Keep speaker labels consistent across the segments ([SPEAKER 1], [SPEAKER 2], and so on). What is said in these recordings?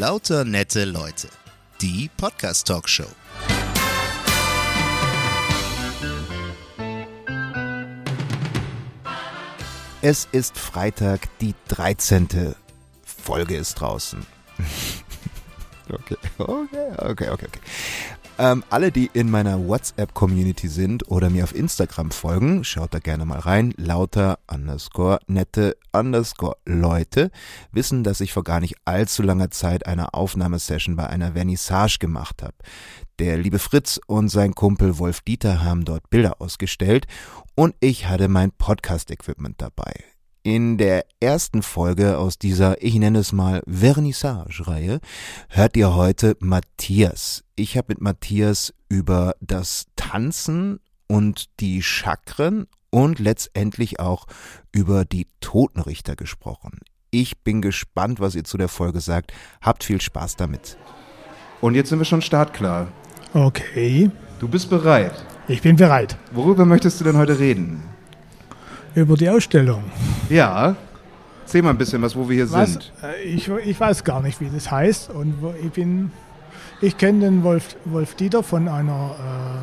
[SPEAKER 1] Lauter nette Leute. Die Podcast-Talkshow.
[SPEAKER 2] Es ist Freitag, die 13. Folge ist draußen. Okay. Alle, die in meiner WhatsApp-Community sind oder mir auf Instagram folgen, schaut da gerne mal rein. Lauter_nette_Leute wissen, dass ich vor gar nicht allzu langer Zeit eine Aufnahmesession bei einer Vernissage gemacht habe. Der liebe Fritz und sein Kumpel Wolf Dieter haben dort Bilder ausgestellt und ich hatte mein Podcast-Equipment dabei. In der ersten Folge aus dieser, ich nenne es mal, Vernissage-Reihe, hört ihr heute Matthias. Ich habe mit Matthias über das Tanzen und die Chakren und letztendlich auch über die Totenrichter gesprochen. Ich bin gespannt, was ihr zu der Folge sagt. Habt viel Spaß damit.
[SPEAKER 3] Und jetzt sind wir schon startklar.
[SPEAKER 4] Okay.
[SPEAKER 3] Du bist bereit.
[SPEAKER 4] Ich bin bereit.
[SPEAKER 3] Worüber möchtest du denn heute reden?
[SPEAKER 4] Über die Ausstellung.
[SPEAKER 3] Ja. Erzähl mal ein bisschen was, wo wir hier sind.
[SPEAKER 4] Ich weiß gar nicht, wie das heißt. Und ich kenne den Wolf Dieter von einer,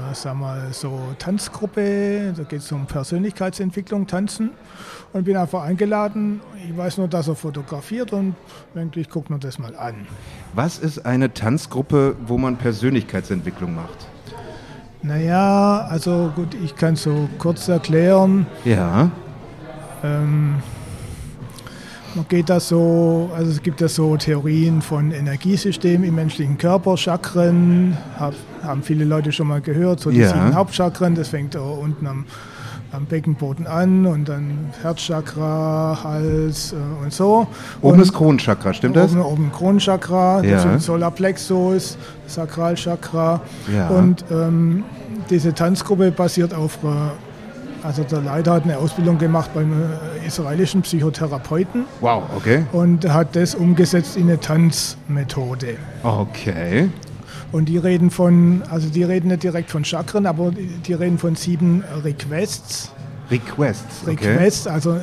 [SPEAKER 4] Tanzgruppe. Da geht es um Persönlichkeitsentwicklung, Tanzen. Und bin einfach eingeladen. Ich weiß nur, dass er fotografiert und ich gucke mir das mal an.
[SPEAKER 3] Was ist eine Tanzgruppe, wo man Persönlichkeitsentwicklung macht?
[SPEAKER 4] Naja, also gut, ich kann es so kurz erklären.
[SPEAKER 3] Ja.
[SPEAKER 4] Man geht da so, also es gibt ja so Theorien von Energiesystemen im menschlichen Körper, Chakren, haben viele Leute schon mal gehört, so die 7 Hauptchakren, das fängt da unten am Beckenboden an und dann Herzchakra, Hals und so.
[SPEAKER 3] Oben ist Kronenchakra, stimmt das?
[SPEAKER 4] Oben Kronenchakra,
[SPEAKER 3] ja.
[SPEAKER 4] Das ist Solarplexus, Sakralchakra.
[SPEAKER 3] Ja.
[SPEAKER 4] Und diese Tanzgruppe basiert auf, also der Leiter hat eine Ausbildung gemacht beim israelischen Psychotherapeuten.
[SPEAKER 3] Wow, okay.
[SPEAKER 4] Und hat das umgesetzt in eine Tanzmethode.
[SPEAKER 3] Okay.
[SPEAKER 4] Und die reden nicht direkt von Chakren, aber die reden von 7 Requests.
[SPEAKER 3] Requests, okay.
[SPEAKER 4] Requests, also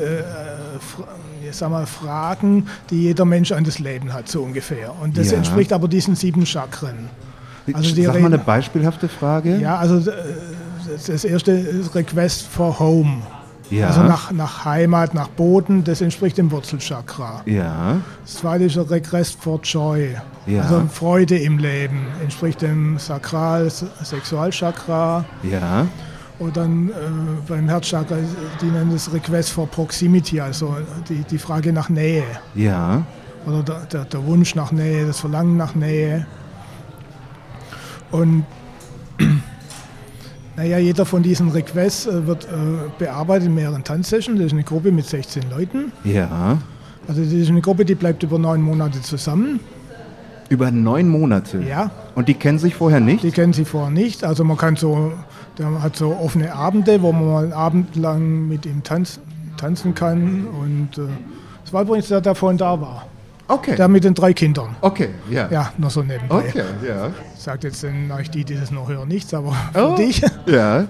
[SPEAKER 4] Fragen, die jeder Mensch an das Leben hat, so ungefähr. Und das entspricht aber diesen 7 Chakren. Also
[SPEAKER 3] Sag mal eine beispielhafte Frage.
[SPEAKER 4] Ja, also das erste ist Request for Home.
[SPEAKER 3] Ja.
[SPEAKER 4] Also nach Heimat, nach Boden, das entspricht dem Wurzelchakra.
[SPEAKER 3] Ja.
[SPEAKER 4] Das zweite ist Request for Joy.
[SPEAKER 3] Ja.
[SPEAKER 4] Also Freude im Leben, entspricht dem Sexualchakra.
[SPEAKER 3] Ja.
[SPEAKER 4] Und dann beim Herzchakra, die nennen das Request for Proximity, also die Frage nach Nähe.
[SPEAKER 3] Ja.
[SPEAKER 4] Oder der Wunsch nach Nähe, das Verlangen nach Nähe. Und naja, jeder von diesen Requests wird bearbeitet in mehreren Tanzsessions. Das ist eine Gruppe mit 16 Leuten.
[SPEAKER 3] Ja.
[SPEAKER 4] Also das ist eine Gruppe, die bleibt über 9 Monate zusammen.
[SPEAKER 3] Über 9 Monate?
[SPEAKER 4] Ja.
[SPEAKER 3] Und die kennen sich vorher nicht?
[SPEAKER 4] Die kennen sich vorher nicht. Also der hat so offene Abende, wo man mal einen Abend lang mit ihm tanzen kann. Und das war übrigens der vorhin da war.
[SPEAKER 3] Okay.
[SPEAKER 4] Der mit den 3 Kindern.
[SPEAKER 3] Okay, ja.
[SPEAKER 4] Ja, nur so nebenbei.
[SPEAKER 3] Okay, ja.
[SPEAKER 4] Sagt jetzt den euch die das noch hören, nichts, aber für dich.
[SPEAKER 3] Ja.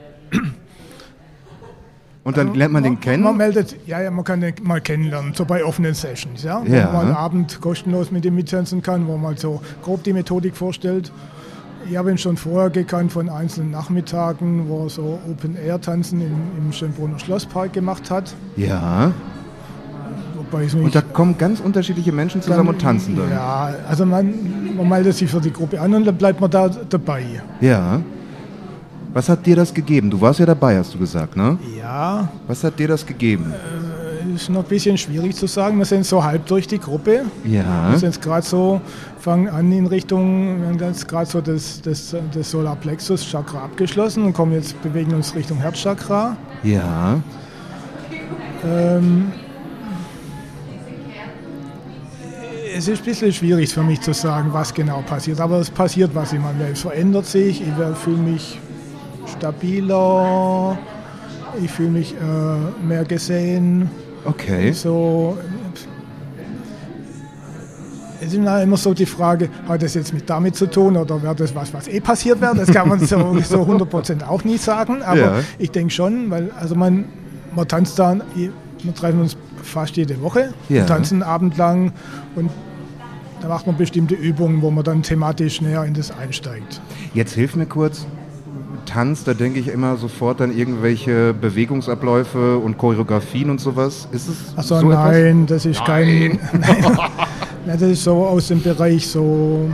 [SPEAKER 3] Und dann lernt man den kennen?
[SPEAKER 4] Man kann den mal kennenlernen, so bei offenen Sessions, ja? Wo
[SPEAKER 3] Ja.
[SPEAKER 4] man mal einen Abend kostenlos mit ihm mittanzen kann, wo man so grob die Methodik vorstellt. Ich habe ihn schon vorher gekannt von einzelnen Nachmittagen, wo er so Open-Air-Tanzen im Schönbrunner Schlosspark gemacht hat.
[SPEAKER 3] Ja. Und da kommen ganz unterschiedliche Menschen zusammen und tanzen dann?
[SPEAKER 4] Ja, also man meldet sich für die Gruppe an und dann bleibt man da dabei.
[SPEAKER 3] Ja. Was hat dir das gegeben? Du warst ja dabei, hast du gesagt, ne?
[SPEAKER 4] Ja.
[SPEAKER 3] Was hat dir das gegeben?
[SPEAKER 4] Ist noch ein bisschen schwierig zu sagen. Wir sind so halb durch die Gruppe.
[SPEAKER 3] Ja.
[SPEAKER 4] Wir sind gerade so, fangen an in Richtung, wir haben jetzt gerade so das Solarplexus-Chakra abgeschlossen und bewegen uns Richtung Herzchakra.
[SPEAKER 3] Ja.
[SPEAKER 4] Es ist ein bisschen schwierig für mich zu sagen, was genau passiert. Aber es passiert was in meinem Leben. Es verändert sich. Ich fühle mich stabiler. Ich fühle mich mehr gesehen.
[SPEAKER 3] Okay.
[SPEAKER 4] So, es ist immer so die Frage, hat das jetzt damit zu tun oder wäre das was passiert wäre? Das kann man so 100% auch nie sagen. Aber ich denke schon, weil also man tanzt da, wir treffen uns fast jede Woche, tanzen einen Abend lang und da macht man bestimmte Übungen, wo man dann thematisch näher in das einsteigt.
[SPEAKER 2] Jetzt hilf mir kurz. Tanz, da denke ich immer sofort an irgendwelche Bewegungsabläufe und Choreografien und sowas. Ist es
[SPEAKER 4] Achso,
[SPEAKER 2] so
[SPEAKER 4] nein,
[SPEAKER 2] etwas?
[SPEAKER 4] das ist kein... Das ist so aus dem Bereich so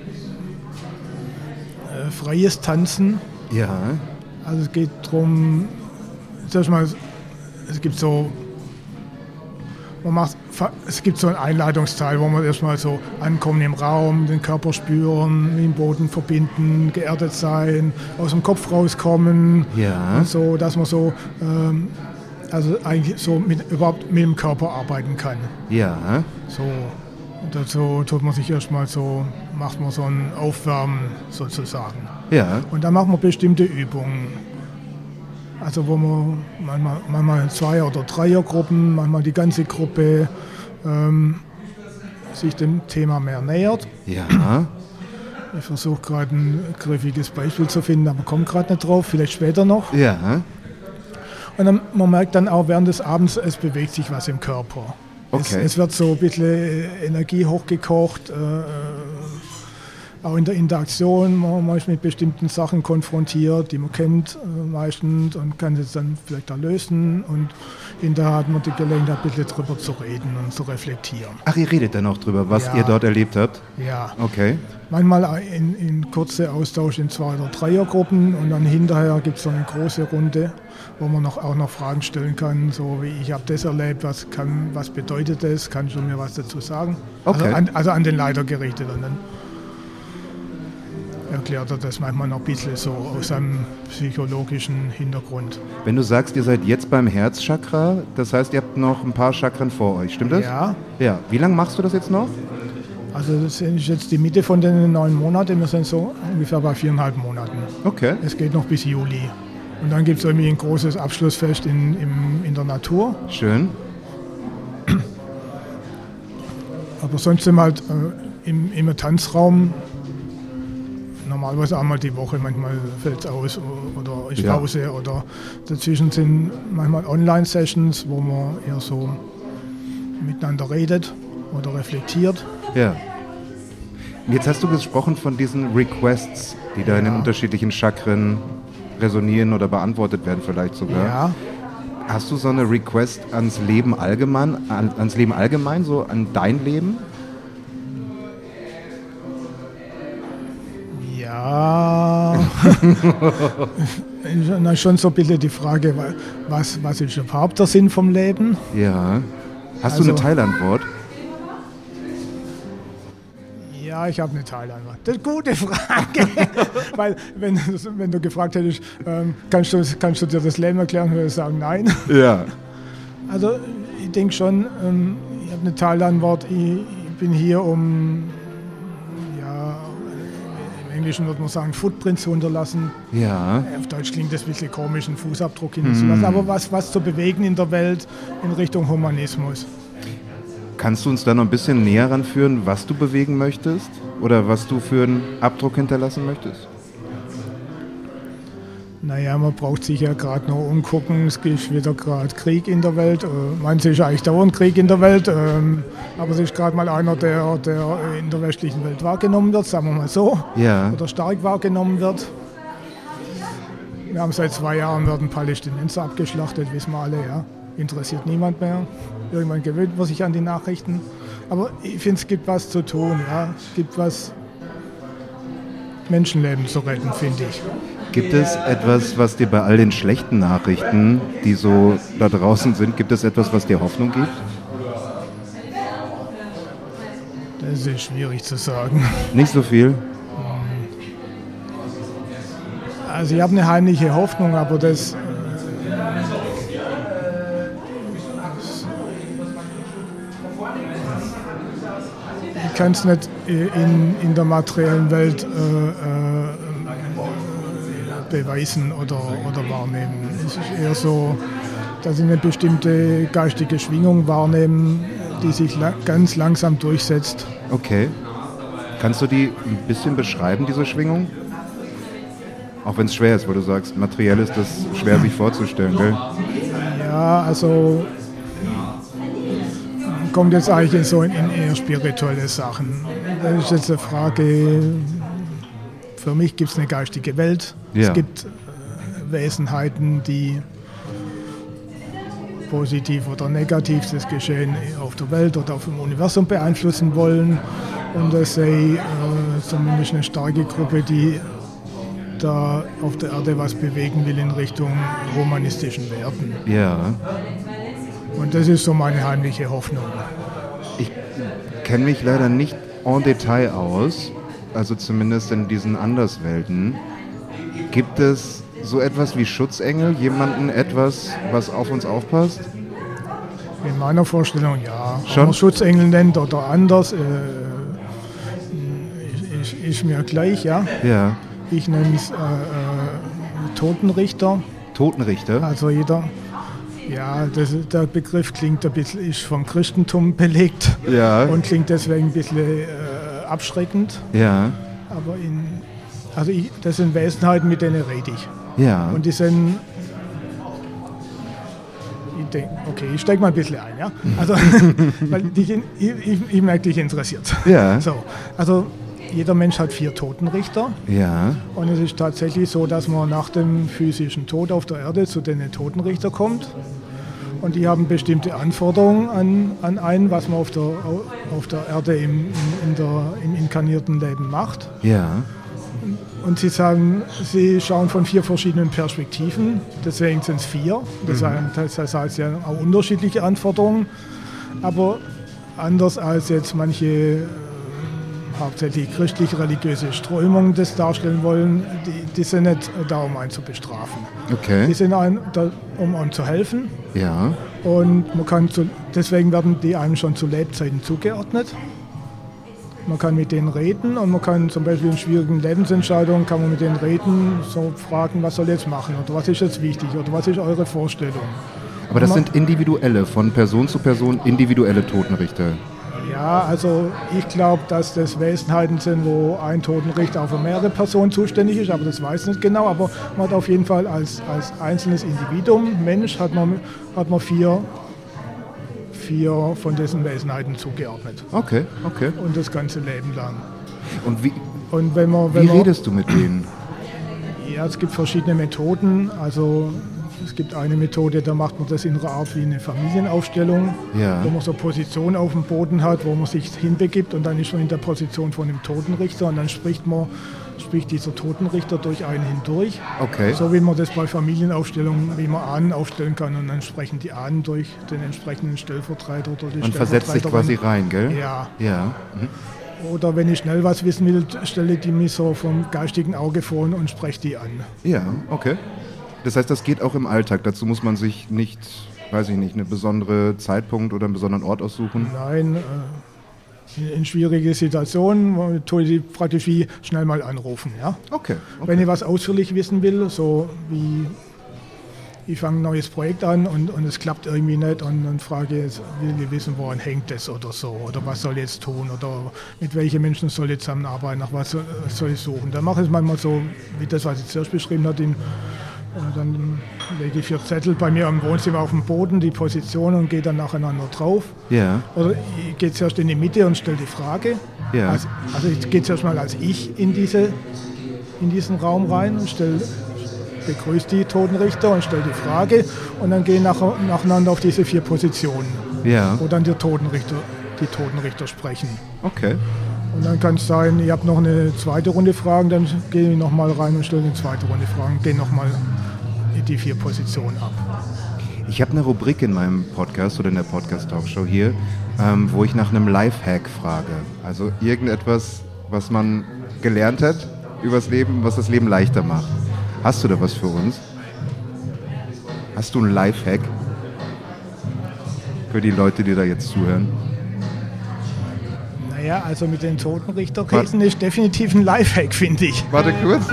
[SPEAKER 4] freies Tanzen.
[SPEAKER 2] Ja.
[SPEAKER 4] Also es geht darum, es gibt so... Es gibt so einen Einleitungsteil, wo man erstmal so ankommen im Raum, den Körper spüren, mit dem Boden verbinden, geerdet sein, aus dem Kopf rauskommen.
[SPEAKER 2] Ja.
[SPEAKER 4] Und so, dass man so, also eigentlich so überhaupt mit dem Körper arbeiten kann.
[SPEAKER 2] Ja.
[SPEAKER 4] So. Und dazu tut man sich erstmal so, macht man so ein Aufwärmen sozusagen.
[SPEAKER 2] Ja.
[SPEAKER 4] Und dann macht man bestimmte Übungen. Also wo man manchmal 2- oder 3er-Gruppen, manchmal die ganze Gruppe sich dem Thema mehr nähert.
[SPEAKER 2] Ja.
[SPEAKER 4] Ich versuche gerade ein griffiges Beispiel zu finden, aber komme gerade nicht drauf, vielleicht später noch.
[SPEAKER 2] Ja.
[SPEAKER 4] Und dann, man merkt dann auch während des Abends, es bewegt sich was im Körper.
[SPEAKER 2] Okay.
[SPEAKER 4] Es wird so ein bisschen Energie hochgekocht. Auch in der Interaktion, man ist mit bestimmten Sachen konfrontiert, die man kennt meistens und kann es dann vielleicht auch lösen. Und hinterher hat man die Gelegenheit, ein bisschen drüber zu reden und zu reflektieren.
[SPEAKER 2] Ach, ihr redet dann auch drüber, was ihr dort erlebt habt?
[SPEAKER 4] Ja.
[SPEAKER 2] Okay.
[SPEAKER 4] Manchmal in kurze Austausch in 2- oder 3er-Gruppen und dann hinterher gibt es so eine große Runde, wo man auch noch Fragen stellen kann, so wie ich habe das erlebt, was bedeutet das, kannst du mir was dazu sagen?
[SPEAKER 2] Okay.
[SPEAKER 4] Also an den Leiter gerichtet und dann erklärt er das manchmal noch ein bisschen so aus einem psychologischen Hintergrund.
[SPEAKER 2] Wenn du sagst, ihr seid jetzt beim Herzchakra, das heißt, ihr habt noch ein paar Chakren vor euch, stimmt das?
[SPEAKER 4] Ja.
[SPEAKER 2] Ja. Wie lange machst du das jetzt noch?
[SPEAKER 4] Also das ist jetzt die Mitte von den 9 Monaten, wir sind so ungefähr bei 4,5 Monaten.
[SPEAKER 2] Okay.
[SPEAKER 4] Es geht noch bis Juli. Und dann gibt es irgendwie ein großes Abschlussfest in der Natur.
[SPEAKER 2] Schön.
[SPEAKER 4] Aber sonst sind wir halt im Tanzraum normalerweise einmal die Woche, manchmal fällt es aus oder ist Pause oder dazwischen sind manchmal Online-Sessions, wo man eher so miteinander redet oder reflektiert.
[SPEAKER 2] Ja. Jetzt hast du gesprochen von diesen Requests, die da in den unterschiedlichen Chakren resonieren oder beantwortet werden vielleicht sogar.
[SPEAKER 4] Ja.
[SPEAKER 2] Hast du so eine Request ans Leben allgemein, so an dein Leben?
[SPEAKER 4] Ja, na, schon so ein bisschen die Frage, was ist überhaupt der Sinn vom Leben?
[SPEAKER 2] Ja. Hast du eine Teilantwort?
[SPEAKER 4] Ja, ich habe eine Teilantwort. Das ist eine gute Frage. Weil, wenn du gefragt hättest, kannst du dir das Leben erklären, würde ich sagen, nein.
[SPEAKER 2] Ja.
[SPEAKER 4] Also, ich denke schon, ich habe eine Teilantwort. Ich bin hier, um, ja, im Englischen würde man sagen, Footprint zu hinterlassen.
[SPEAKER 2] Ja.
[SPEAKER 4] Auf Deutsch klingt das ein bisschen komisch, einen Fußabdruck hinterlassen. Aber was zu bewegen in der Welt in Richtung Humanismus.
[SPEAKER 2] Kannst du uns da noch ein bisschen näher ranführen, was du bewegen möchtest oder was du für einen Abdruck hinterlassen möchtest?
[SPEAKER 4] Naja, man braucht sich ja gerade noch umgucken, es gibt wieder gerade Krieg in der Welt. Manche ist eigentlich dauernd Krieg in der Welt, aber es ist gerade mal einer, der in der westlichen Welt wahrgenommen wird, sagen wir mal so,
[SPEAKER 2] ja.
[SPEAKER 4] Oder stark wahrgenommen wird. Wir haben seit 2 Jahren werden Palästinenser abgeschlachtet, wissen wir alle, ja. Interessiert niemand mehr. Irgendwann gewöhnt man sich an die Nachrichten. Aber ich finde, es gibt was zu tun. Ja. Es gibt was, Menschenleben zu retten, finde ich.
[SPEAKER 2] Gibt es etwas, was dir bei all den schlechten Nachrichten, die so da draußen sind, gibt es etwas, was dir Hoffnung gibt?
[SPEAKER 4] Das ist schwierig zu sagen.
[SPEAKER 2] Nicht so viel?
[SPEAKER 4] Also ich habe eine heimliche Hoffnung, aber das... Ich kann es nicht in der materiellen Welt beweisen oder wahrnehmen. Es ist eher so, dass ich eine bestimmte geistige Schwingung wahrnehme, die sich ganz langsam durchsetzt.
[SPEAKER 2] Okay. Kannst du die ein bisschen beschreiben, diese Schwingung? Auch wenn es schwer ist, weil du sagst, materiell ist das schwer sich vorzustellen, gell?
[SPEAKER 4] Ja, also kommt jetzt eigentlich so in eher spirituelle Sachen. Das ist jetzt eine Frage, für mich gibt es eine geistige Welt.
[SPEAKER 2] Ja.
[SPEAKER 4] Es gibt Wesenheiten, die positiv oder negativ das Geschehen auf der Welt oder auf dem Universum beeinflussen wollen. Und das sei zumindest eine starke Gruppe, die da auf der Erde was bewegen will in Richtung humanistischen Werten.
[SPEAKER 2] Ja.
[SPEAKER 4] Und das ist so meine heimliche Hoffnung.
[SPEAKER 2] Ich kenne mich leider nicht en Detail aus, also zumindest in diesen Anderswelten. Gibt es so etwas wie Schutzengel, jemanden etwas, was auf uns aufpasst?
[SPEAKER 4] In meiner Vorstellung ja.
[SPEAKER 2] Schon?
[SPEAKER 4] Ob man Schutzengel nennt oder anders, ist mir gleich, ja.
[SPEAKER 2] Ja.
[SPEAKER 4] Ich nenne es Totenrichter.
[SPEAKER 2] Totenrichter?
[SPEAKER 4] Also jeder, ja, der Begriff klingt ein bisschen, ist vom Christentum belegt
[SPEAKER 2] Ja.
[SPEAKER 4] und klingt deswegen ein bisschen abschreckend.
[SPEAKER 2] Ja.
[SPEAKER 4] Aber das sind Wesenheiten, mit denen rede ich.
[SPEAKER 2] Ja.
[SPEAKER 4] Und die sind, ich steige mal ein bisschen ein, ja. Also, weil ich merke, dich interessiert.
[SPEAKER 2] Ja.
[SPEAKER 4] So, also jeder Mensch hat 4 Totenrichter.
[SPEAKER 2] Ja.
[SPEAKER 4] Und es ist tatsächlich so, dass man nach dem physischen Tod auf der Erde zu den Totenrichter kommt. Und die haben bestimmte Anforderungen an einen, was man auf der Erde im inkarnierten Leben macht.
[SPEAKER 2] Ja.
[SPEAKER 4] Und sie sagen, sie schauen von 4 verschiedenen Perspektiven, deswegen sind es 4. Das heißt, sie haben auch unterschiedliche Anforderungen, aber anders als jetzt manche hauptsächlich christlich-religiöse Strömungen das darstellen wollen, die sind nicht da, um einen zu bestrafen.
[SPEAKER 2] Okay.
[SPEAKER 4] Die sind da, um einem zu helfen.
[SPEAKER 2] Ja.
[SPEAKER 4] Und deswegen werden die einem schon zu Lebzeiten zugeordnet. Man kann mit denen reden und man kann zum Beispiel in schwierigen Lebensentscheidungen kann man mit denen reden, so fragen, was soll ich jetzt machen oder was ist jetzt wichtig oder was ist eure Vorstellung.
[SPEAKER 2] Aber das sind individuelle, von Person zu Person individuelle Totenrichter.
[SPEAKER 4] Ja, also ich glaube, dass das Wesenheiten sind, wo ein Totenrichter auch für mehrere Personen zuständig ist, aber das weiß ich nicht genau. Aber man hat auf jeden Fall als einzelnes Individuum, Mensch, hat man 4 von diesen Wesenheiten zugeordnet.
[SPEAKER 2] Okay.
[SPEAKER 4] Und das ganze Leben lang.
[SPEAKER 2] Und wie
[SPEAKER 4] Wie
[SPEAKER 2] redest du mit denen?
[SPEAKER 4] Ja, es gibt verschiedene Methoden. Also es gibt eine Methode, da macht man das in einer Art wie eine Familienaufstellung,
[SPEAKER 2] Ja.
[SPEAKER 4] wo man so eine Position auf dem Boden hat, wo man sich hinbegibt und dann ist man in der Position von dem Totenrichter und dann spricht dieser Totenrichter durch einen hindurch.
[SPEAKER 2] Okay.
[SPEAKER 4] So wie man das bei Familienaufstellungen, wie man Ahnen aufstellen kann und dann sprechen die Ahnen durch den entsprechenden Stellvertreter oder die
[SPEAKER 2] Man versetzt sich quasi rein, gell?
[SPEAKER 4] Ja.
[SPEAKER 2] Ja. Mhm.
[SPEAKER 4] Oder wenn ich schnell was wissen will, stelle ich die mir so vom geistigen Auge vor und spreche die an.
[SPEAKER 2] Ja, okay. Das heißt, das geht auch im Alltag. Dazu muss man sich nicht, weiß ich nicht, eine besondere Zeitpunkt oder einen besonderen Ort aussuchen.
[SPEAKER 4] Nein, in schwierige Situationen tue ich die praktisch wie schnell mal anrufen. Ja?
[SPEAKER 2] Okay.
[SPEAKER 4] Wenn ich was ausführlich wissen will, so wie ich fange ein neues Projekt an und es klappt irgendwie nicht und dann frage ich, will ich wissen, woran hängt das oder so, oder was soll ich jetzt tun oder mit welchen Menschen soll ich zusammenarbeiten, nach was soll ich suchen. Dann mache ich es manchmal so, wie das, was ich zuerst beschrieben habe, dann lege ich 4 Zettel bei mir im Wohnzimmer auf dem Boden, die Position und gehe dann nacheinander drauf.
[SPEAKER 2] Ja.
[SPEAKER 4] Oder ich gehe zuerst in die Mitte und stelle die Frage.
[SPEAKER 2] Ja.
[SPEAKER 4] Also ich gehe zuerst mal als ich in diesen Raum rein und begrüße die Totenrichter und stelle die Frage und dann gehe ich nacheinander auf diese 4 Positionen,
[SPEAKER 2] Ja.
[SPEAKER 4] wo dann die Totenrichter sprechen.
[SPEAKER 2] Okay.
[SPEAKER 4] Und dann kann es sein, ich habe noch eine zweite Runde Fragen, dann gehe ich nochmal rein und stelle eine zweite Runde Fragen, gehe nochmal die 4 Positionen ab.
[SPEAKER 2] Ich habe eine Rubrik in meinem Podcast oder in der Podcast-Talkshow hier, wo ich nach einem Lifehack frage. Also irgendetwas, was man gelernt hat übers Leben, was das Leben leichter macht. Hast du da was für uns? Hast du einen Lifehack für die Leute, die da jetzt zuhören?
[SPEAKER 4] Naja, also mit den Totenrichterkäsen ist definitiv ein Lifehack, finde ich.
[SPEAKER 2] Warte kurz.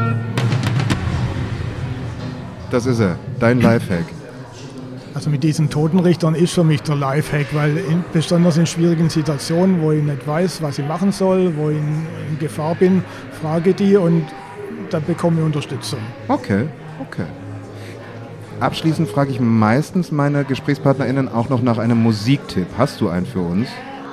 [SPEAKER 2] Das ist er, dein Lifehack.
[SPEAKER 4] Also mit diesen Totenrichtern ist für mich der Lifehack, weil besonders in schwierigen Situationen, wo ich nicht weiß, was ich machen soll, wo ich in Gefahr bin, frage die und dann bekomme ich Unterstützung.
[SPEAKER 2] Okay.
[SPEAKER 3] Abschließend frage ich meistens meine GesprächspartnerInnen auch noch nach einem Musiktipp. Hast du einen für uns?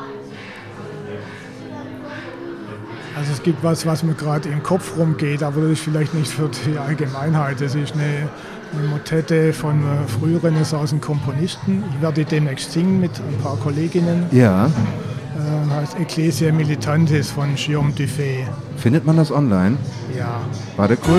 [SPEAKER 4] Also es gibt was mir gerade im Kopf rumgeht, aber das ist vielleicht nicht für die Allgemeinheit. Das ist eine Motette von frührenaissancen Komponisten. Ich werde demnächst singen mit ein paar Kolleginnen.
[SPEAKER 3] Ja.
[SPEAKER 4] Heißt Ecclesia Militantis von Guillaume Dufay.
[SPEAKER 3] Findet man das online?
[SPEAKER 4] Ja.
[SPEAKER 3] Warte kurz.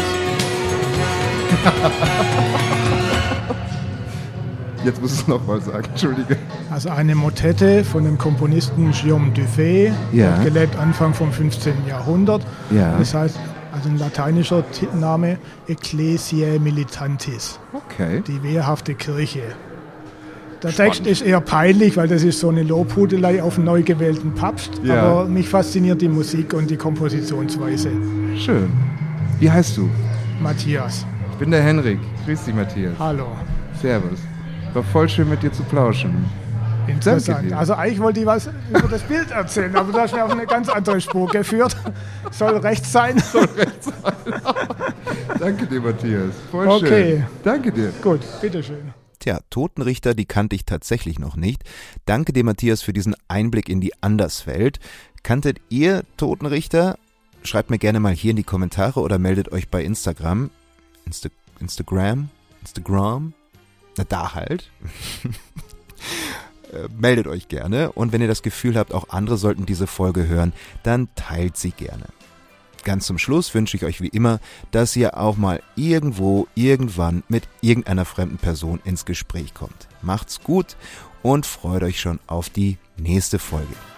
[SPEAKER 3] Jetzt musst du es nochmal sagen, entschuldige.
[SPEAKER 4] Also eine Motette von dem Komponisten Guillaume Dufay,
[SPEAKER 3] ja.
[SPEAKER 4] gelebt Anfang vom 15. Jahrhundert.
[SPEAKER 3] Ja.
[SPEAKER 4] Das heißt, also ein lateinischer Name, Ecclesiae Militantis.
[SPEAKER 3] Okay.
[SPEAKER 4] Die wehrhafte Kirche. Der Text ist eher peinlich, weil das ist so eine Lobhudelei auf einen neu gewählten Papst.
[SPEAKER 3] Ja.
[SPEAKER 4] Aber mich fasziniert die Musik und die Kompositionsweise.
[SPEAKER 3] Schön. Wie heißt du?
[SPEAKER 4] Matthias.
[SPEAKER 3] Ich bin der Henrik. Grüß dich, Matthias.
[SPEAKER 4] Hallo.
[SPEAKER 3] Servus. War voll schön, mit dir zu plauschen.
[SPEAKER 4] Interessant.
[SPEAKER 3] Danke dir.
[SPEAKER 4] Also eigentlich wollte ich was über das Bild erzählen, aber du hast mir auf eine ganz andere Spur geführt. Soll rechts sein?
[SPEAKER 3] Soll rechts sein. Danke dir, Matthias. Voll schön.
[SPEAKER 4] Okay.
[SPEAKER 3] Danke dir.
[SPEAKER 4] Gut, bitteschön.
[SPEAKER 2] Tja, Totenrichter, die kannte ich tatsächlich noch nicht. Danke dir, Matthias, für diesen Einblick in die Anderswelt. Kanntet ihr Totenrichter? Schreibt mir gerne mal hier in die Kommentare oder meldet euch bei Instagram. Instagram? Na da halt. Meldet euch gerne und wenn ihr das Gefühl habt, auch andere sollten diese Folge hören, dann teilt sie gerne. Ganz zum Schluss wünsche ich euch wie immer, dass ihr auch mal irgendwo, irgendwann mit irgendeiner fremden Person ins Gespräch kommt. Macht's gut und freut euch schon auf die nächste Folge.